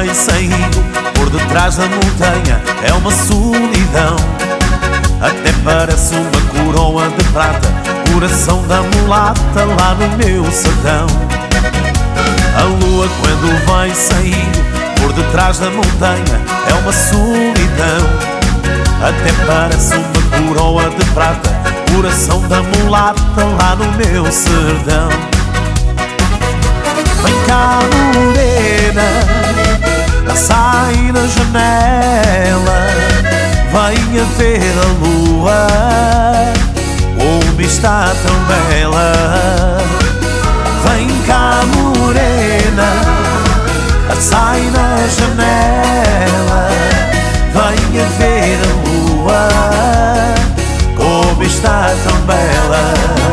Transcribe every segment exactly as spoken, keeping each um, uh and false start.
vai saindo por detrás da montanha é uma solidão. Até parece uma coroa de prata, coração da mulata lá no meu sertão. A lua quando vai saindo por detrás da montanha é uma solidão. Até parece uma coroa de prata, coração da mulata lá no meu sertão. Vem cá, morena, sai na janela, venha ver a lua, como está tão bela. Vem cá, morena, sai na janela, venha ver a lua, como está tão bela.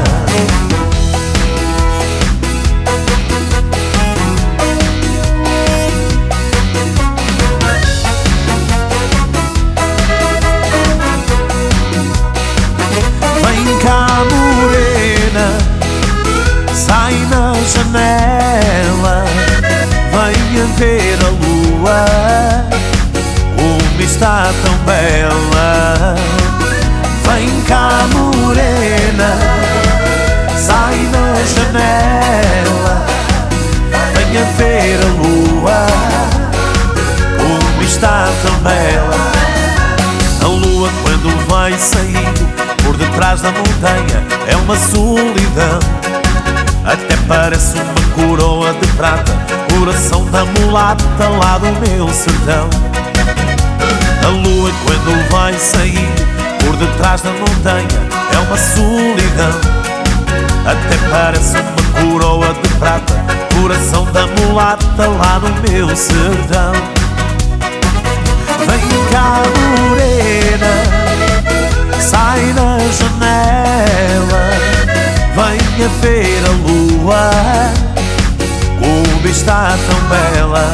Sai na janela, venha ver a lua, como está tão bela. Vem cá, morena, sai na janela, venha ver a lua, como está tão bela. A lua quando vai saindo por detrás da montanha é uma solidão. Até parece uma coroa de prata, coração da mulata lá do meu sertão. A lua quando vai saindo por detrás da montanha é uma solidão. Até parece uma coroa de prata, coração da mulata lá no meu sertão. Vem cá, morena, sai na janela, venha ver a lua, como está tão bela.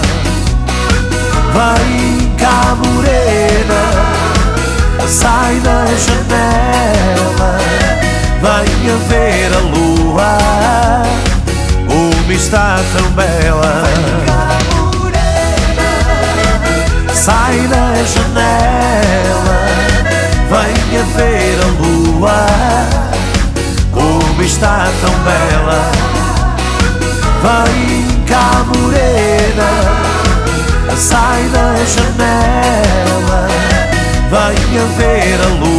Vem cá, morena, sai na janela, venha ver a lua, como está tão bela. Vem cá, morena, sai na janela, venha ver a lua, como está tão bela. Vem cá, morena, sai na janela, venha ver a lua,